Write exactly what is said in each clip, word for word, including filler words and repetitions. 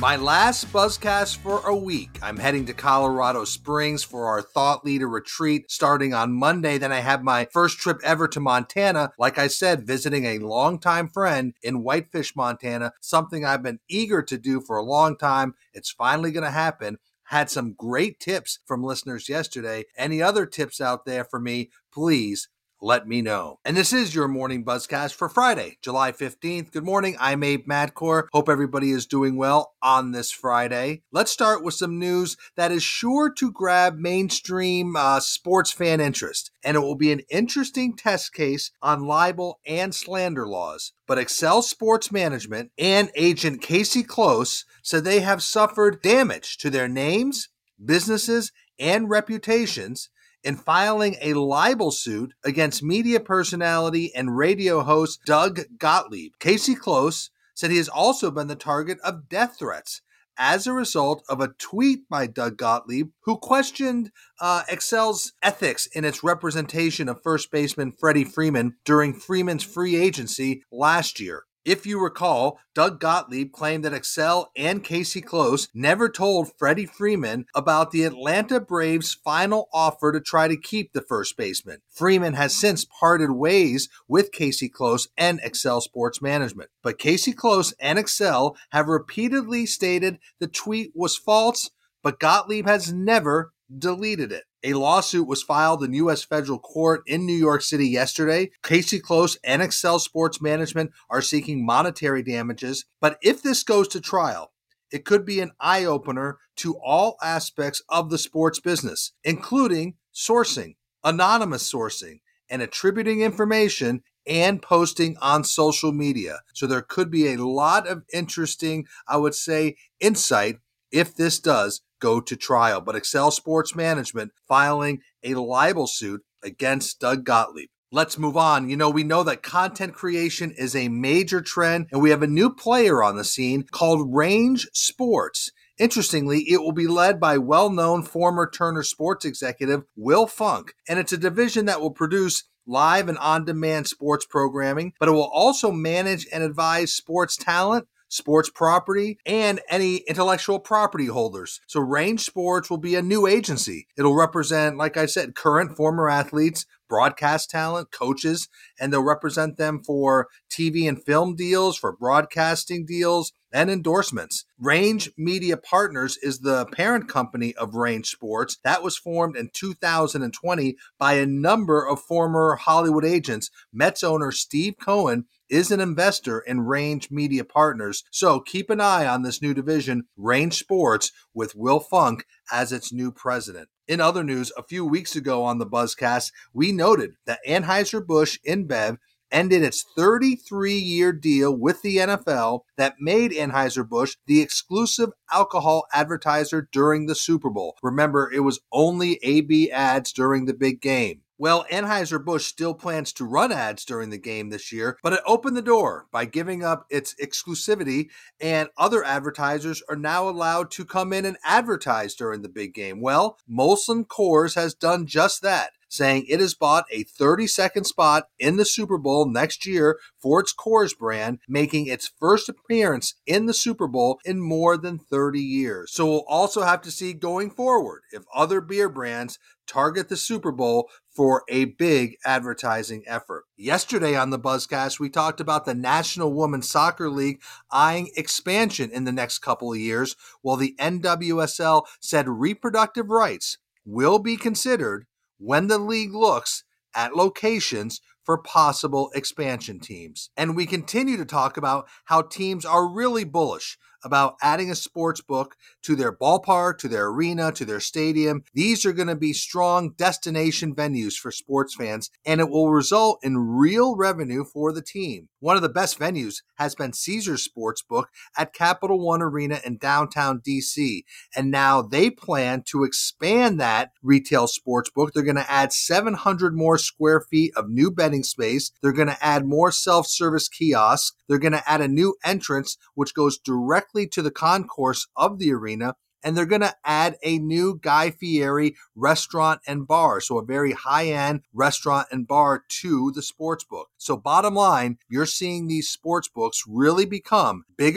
My last Buzzcast for a week. I'm heading to Colorado Springs for our Thought Leader Retreat starting on Monday. Then I have my first trip ever to Montana. Like I said, visiting a longtime friend in Whitefish, Montana, something I've been eager to do for a long time. It's finally going to happen. Had some great tips from listeners yesterday. Any other tips out there for me, please let me know. And this is your morning Buzzcast for Friday, July fifteenth. Good morning. I'm Abe Madkour. Hope everybody is doing well on this Friday. Let's start with some news that is sure to grab mainstream uh, sports fan interest. And it will be an interesting test case on libel and slander laws. But Excel Sports Management and agent Casey Close said they have suffered damage to their names, businesses, and reputations in filing a libel suit against media personality and radio host Doug Gottlieb. Casey Close said he has also been the target of death threats as a result of a tweet by Doug Gottlieb, who questioned uh, Excel's ethics in its representation of first baseman Freddie Freeman during Freeman's free agency last year. If you recall, Doug Gottlieb claimed that Excel and Casey Close never told Freddie Freeman about the Atlanta Braves' final offer to try to keep the first baseman. Freeman has since parted ways with Casey Close and Excel Sports Management. But Casey Close and Excel have repeatedly stated the tweet was false, but Gottlieb has never deleted it. A lawsuit was filed in U S federal court in New York City yesterday. Casey Close and Excel Sports Management are seeking monetary damages. But if this goes to trial, it could be an eye-opener to all aspects of the sports business, including sourcing, anonymous sourcing, and attributing information and posting on social media. So there could be a lot of interesting, I would say, insight if this does go to trial. But Excel Sports Management filing a libel suit against Doug Gottlieb. Let's move on. You know, we know that content creation is a major trend, and we have a new player on the scene called Range Sports. Interestingly, it will be led by well-known former Turner Sports executive Will Funk, and it's a division that will produce live and on-demand sports programming, but it will also manage and advise sports talent, sports property, and any intellectual property holders. So Range Sports will be a new agency. It'll represent, like I said, current, former athletes, broadcast talent, coaches, and they'll represent them for T V and film deals, for broadcasting deals, and endorsements. Range Media Partners is the parent company of Range Sports. That was formed in two thousand twenty by a number of former Hollywood agents. Mets owner Steve Cohen is an investor in Range Media Partners. So keep an eye on this new division, Range Sports, with Will Funk as its new president. In other news, a few weeks ago on the Buzzcast, we noted that Anheuser-Busch InBev ended its thirty-three-year deal with the N F L that made Anheuser-Busch the exclusive alcohol advertiser during the Super Bowl. Remember, it was only A B ads during the big game. Well, Anheuser-Busch still plans to run ads during the game this year, but it opened the door by giving up its exclusivity, and other advertisers are now allowed to come in and advertise during the big game. Well, Molson Coors has done just that, saying it has bought a thirty-second spot in the Super Bowl next year for its Coors brand, making its first appearance in the Super Bowl in more than thirty years. So we'll also have to see going forward if other beer brands target the Super Bowl for a big advertising effort. Yesterday on the Buzzcast, we talked about the National Women's Soccer League eyeing expansion in the next couple of years, while the N W S L said reproductive rights will be considered when the league looks at locations for possible expansion teams. And we continue to talk about how teams are really bullish about adding a sports book to their ballpark, to their arena, to their stadium. These are going to be strong destination venues for sports fans, and it will result in real revenue for the team. One of the best venues has been Caesars Sportsbook at Capital One Arena in downtown D C, and now they plan to expand that retail sportsbook. They're going to add seven hundred more square feet of new betting space. They're going to add more self-service kiosks. They're going to add a new entrance, which goes directly to the concourse of the arena. And they're going to add a new Guy Fieri restaurant and bar. So a very high-end restaurant and bar to the sports book. So bottom line, you're seeing these sports books really become bigger,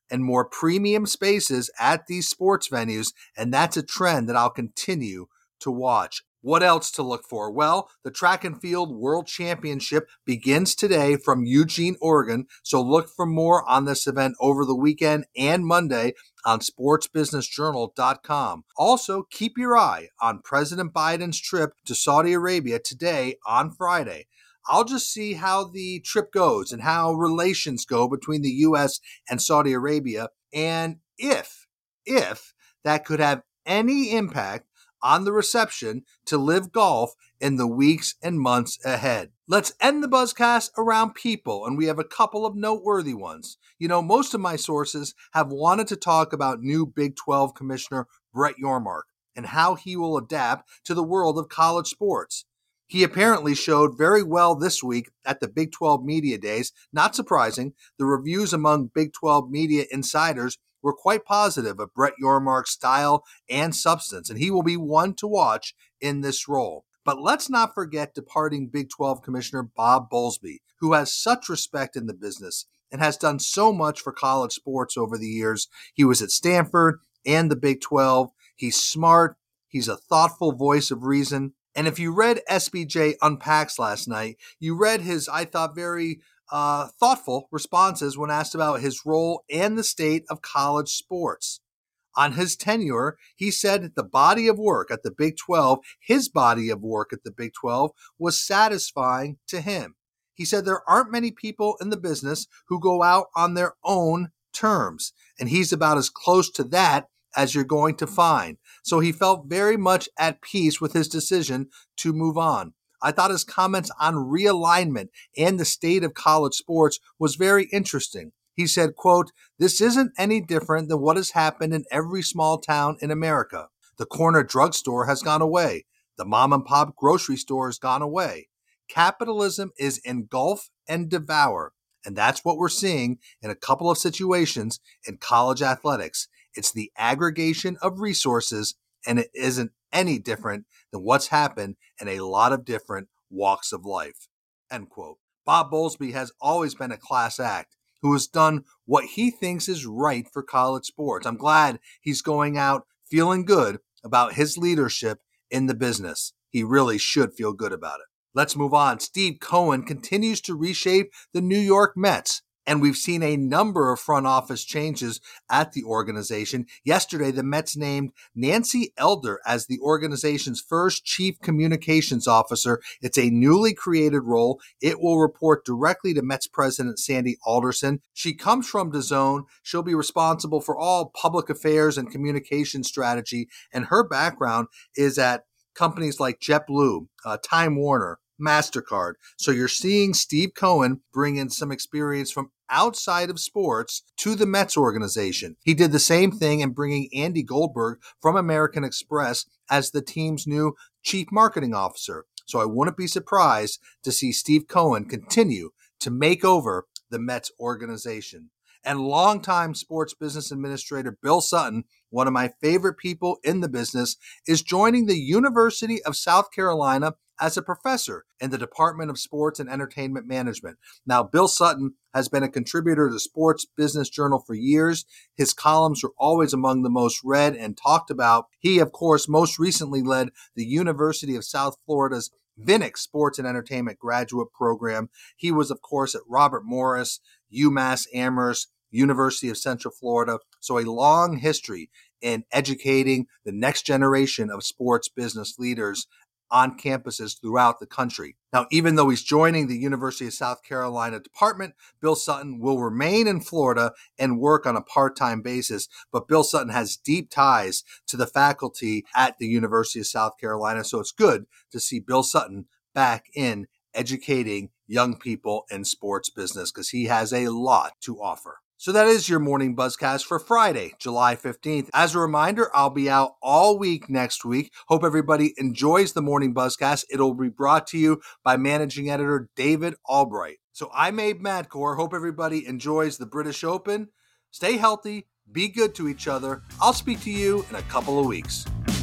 and more premium spaces at these sports venues, and that's a trend that I'll continue to watch. What else to look for? Well, the Track and Field World Championship begins today from Eugene, Oregon, so look for more on this event over the weekend and Monday on sports business journal dot com. Also, keep your eye on President Biden's trip to Saudi Arabia today on Friday. I'll just see how the trip goes and how relations go between the U S and Saudi Arabia, and if, if that could have any impact on the reception to Live Golf in the weeks and months ahead. Let's end the Buzzcast around people, and we have a couple of noteworthy ones. You know, most of my sources have wanted to talk about new Big twelve Commissioner Brett Yormark and how he will adapt to the world of college sports. He apparently showed very well this week at the Big twelve Media Days. Not surprising, the reviews among Big twelve media insiders were quite positive of Brett Yormark's style and substance, and he will be one to watch in this role. But let's not forget departing Big twelve Commissioner Bob Bowlesby, who has such respect in the business and has done so much for college sports over the years. He was at Stanford and the Big twelve. He's smart. He's a thoughtful voice of reason. And if you read S B J Unpacks last night, you read his, I thought, very uh, thoughtful responses when asked about his role and the state of college sports. On his tenure, he said that the body of work at the Big twelve, his body of work at the Big twelve, was satisfying to him. He said there aren't many people in the business who go out on their own terms, and he's about as close to that as you're going to find. So he felt very much at peace with his decision to move on. I thought his comments on realignment and the state of college sports was very interesting. He said, quote, "This isn't any different than what has happened in every small town in America. The corner drugstore has gone away. The mom and pop grocery store has gone away. Capitalism is engulf and devour. And that's what we're seeing in a couple of situations in college athletics. It's the aggregation of resources, and it isn't any different than what's happened in a lot of different walks of life." End quote. Bob Bowlesby has always been a class act who has done what he thinks is right for college sports. I'm glad he's going out feeling good about his leadership in the business. He really should feel good about it. Let's move on. Steve Cohen continues to reshape the New York Mets, and we've seen a number of front office changes at the organization. Yesterday, the Mets named Nancy Elder as the organization's first chief communications officer. It's a newly created role. It will report directly to Mets president Sandy Alderson. She comes from DAZN. She'll be responsible for all public affairs and communication strategy, and her background is at companies like JetBlue, uh, Time Warner, MasterCard. So you're seeing Steve Cohen bring in some experience from outside of sports to the Mets organization. He did the same thing in bringing Andy Goldberg from American Express as the team's new chief marketing officer. So I wouldn't be surprised to see Steve Cohen continue to make over the Mets organization. And longtime sports business administrator Bill Sutton, one of my favorite people in the business, is joining the University of South Carolina as a professor in the Department of Sports and Entertainment Management. Now, Bill Sutton has been a contributor to Sports Business Journal for years. His columns are always among the most read and talked about. He, of course, most recently led the University of South Florida's Vinnick Sports and Entertainment Graduate Program. He was, of course, at Robert Morris, UMass Amherst, University of Central Florida. So a long history in educating the next generation of sports business leaders on campuses throughout the country. Now, even though he's joining the University of South Carolina department, Bill Sutton will remain in Florida and work on a part-time basis. But Bill Sutton has deep ties to the faculty at the University of South Carolina. So it's good to see Bill Sutton back in educating young people in sports business because he has a lot to offer. So that is your morning Buzzcast for Friday, July fifteenth. As a reminder, I'll be out all week next week. Hope everybody enjoys the morning Buzzcast. It'll be brought to you by managing editor David Albright. So I'm Abe Madcore. Hope everybody enjoys the British Open. Stay healthy. Be good to each other. I'll speak to you in a couple of weeks.